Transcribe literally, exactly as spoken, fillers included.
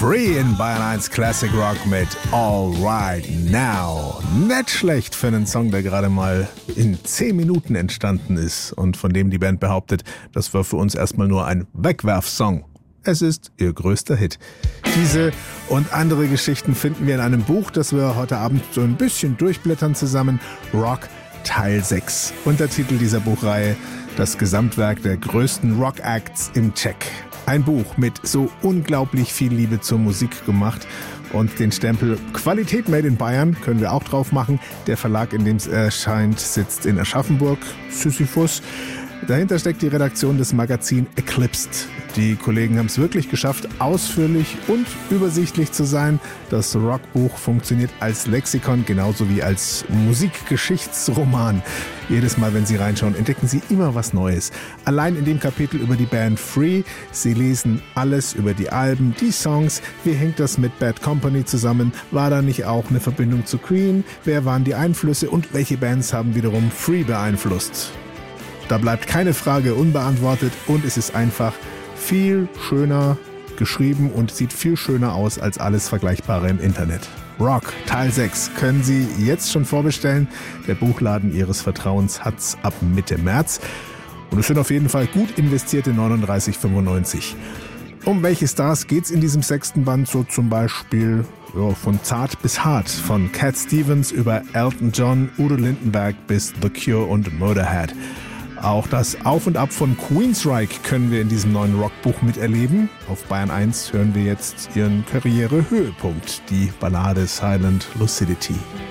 Free in Bayern eins Classic Rock mit All Right Now. Nicht schlecht für einen Song, der gerade mal in zehn Minuten entstanden ist und von dem die Band behauptet, das war für uns erstmal nur ein Wegwerfsong. Es ist ihr größter Hit. Diese und andere Geschichten finden wir in einem Buch, das wir heute Abend so ein bisschen durchblättern zusammen. Rock Teil sechs. Untertitel dieser Buchreihe: Das Gesamtwerk der größten Rock-Acts im Check. Ein Buch mit so unglaublich viel Liebe zur Musik gemacht. Und den Stempel Qualität Made in Bayern können wir auch drauf machen. Der Verlag, in dem es erscheint, sitzt in Aschaffenburg, Sisyphus. Dahinter steckt die Redaktion des Magazins Eclipsed. Die Kollegen haben es wirklich geschafft, ausführlich und übersichtlich zu sein. Das Rockbuch funktioniert als Lexikon genauso wie als Musikgeschichtsroman. Jedes Mal, wenn Sie reinschauen, entdecken Sie immer was Neues. Allein in dem Kapitel über die Band Free. Sie lesen alles über die Alben, die Songs. Wie hängt das mit Bad Company zusammen? War da nicht auch eine Verbindung zu Queen? Wer waren die Einflüsse und welche Bands haben wiederum Free beeinflusst? Da bleibt keine Frage unbeantwortet und es ist einfach viel schöner geschrieben und sieht viel schöner aus als alles Vergleichbare im Internet. Rock Teil sechs können Sie jetzt schon vorbestellen. Der Buchladen Ihres Vertrauens hat's ab Mitte März. Und es sind auf jeden Fall gut investierte neununddreißig fünfundneunzig. Um welche Stars geht's in diesem sechsten Band? So zum Beispiel ja, von zart bis hart. Von Cat Stevens über Elton John, Udo Lindenberg bis The Cure und Motorhead. Auch das Auf und Ab von Queensryche können wir in diesem neuen Rockbuch miterleben. Auf Bayern eins hören wir jetzt ihren Karrierehöhepunkt, die Ballade Silent Lucidity.